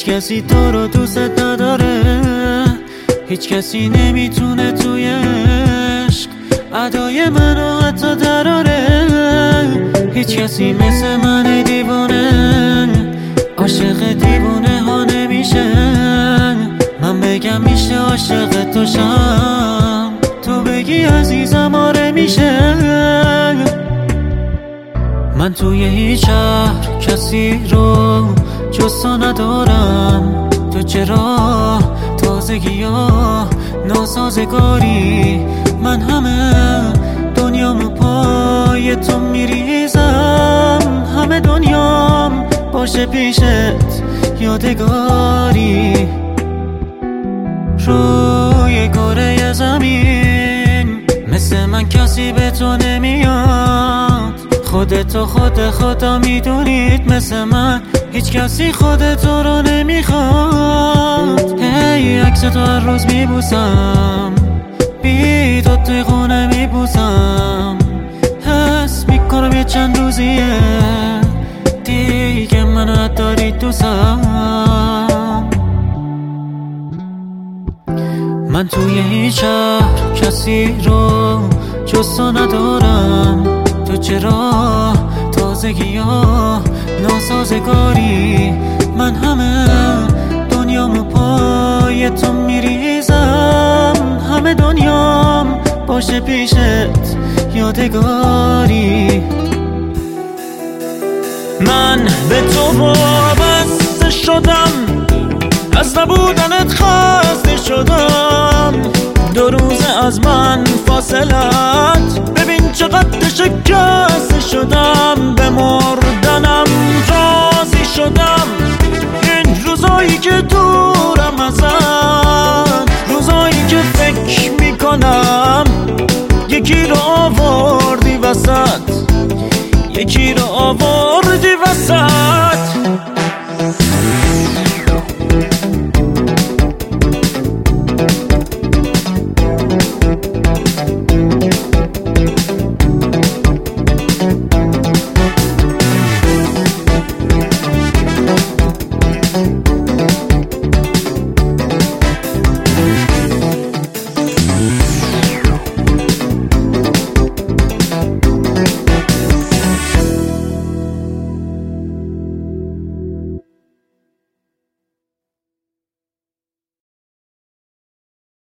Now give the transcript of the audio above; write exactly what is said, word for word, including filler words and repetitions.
کسی تو رو دوست نداره، هیچ کسی نمیتونه توی عشق ادای منو حتی دراره. هیچ کسی مثل من دیوانه عاشق دیوانه ها نمیشه. من بگم میشه عاشق تو شم، تو بگی عزیزم آره میشه. من توی هیچ شهر کسی رو جز تو ندارم. تو چرا تازگی ها ناسازگاری، من همه دنیامو پای تو میریزم. همه دنیام باشه پیشت یادگاری. روی کره زمین مثل من کسی به تو نمیاد. خودتو خود خدا میدونید مثل من هیچ کسی خودتو رو نمیخواد. هی عکس تو هر روز میبوسم، بی تو توی خونه میبوسم. حس میکنم یه چند روزیه دیگه منو نداری دوستم. من توی هیچ شهر کسی رو جز تو ندارم. تو چرا تازگی ها ناسازگاری، من همه دنیامو پای تو میریزم. همه دنیام باشه پیشت یادگاری. من به تو وابسته شدم، از نبودنت خسته شدم. دو روز از من فاصلت، ببین چقدر شکسته شدم. به مردنم راضی شدم این روزایی که دورم ازت. روزایی که فکر میکنم یکی رو آوردی وسط، یکی رو آوردی وسط.